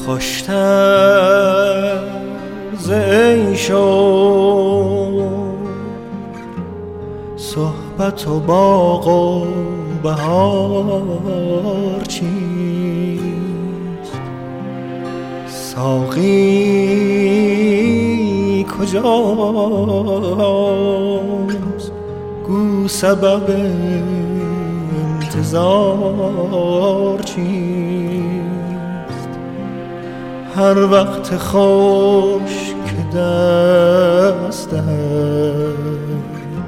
خوشتر ز عیش و صحبت و باغ و بهار چیست؟ ساقی کجاست؟ گو سبب انتظار چیست؟ هر وقت خوش که دست دهد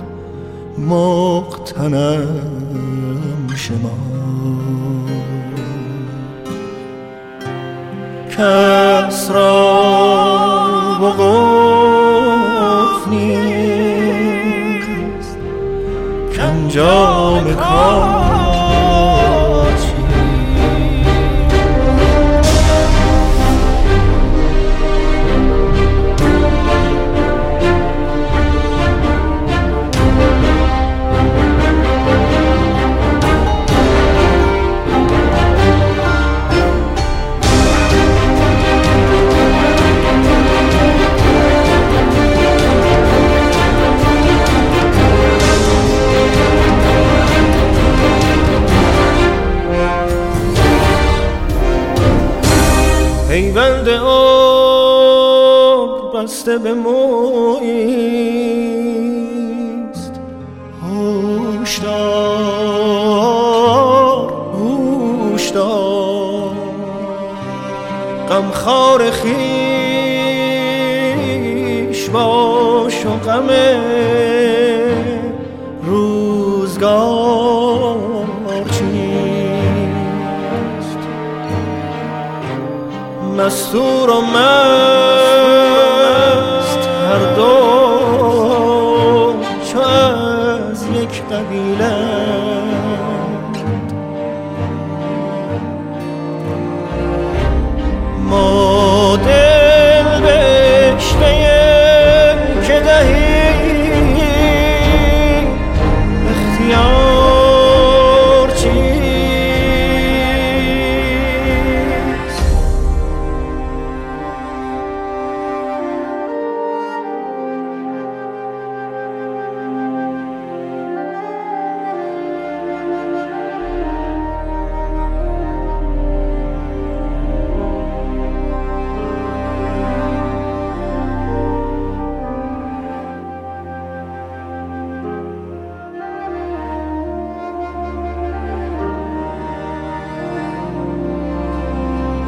مغتنم شمار، کس را وقوف نیست کانجام کار پیوند عمر بسته به موییست، هوشدار هوشدار غمخوار خویش باش و غم روزگار چیست؟ مستور و مست هر دو چو از یک قبیله، ما دل بشته که دهیم اختیار چیست؟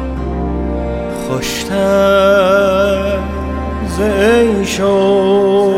خوشتر ز عیش و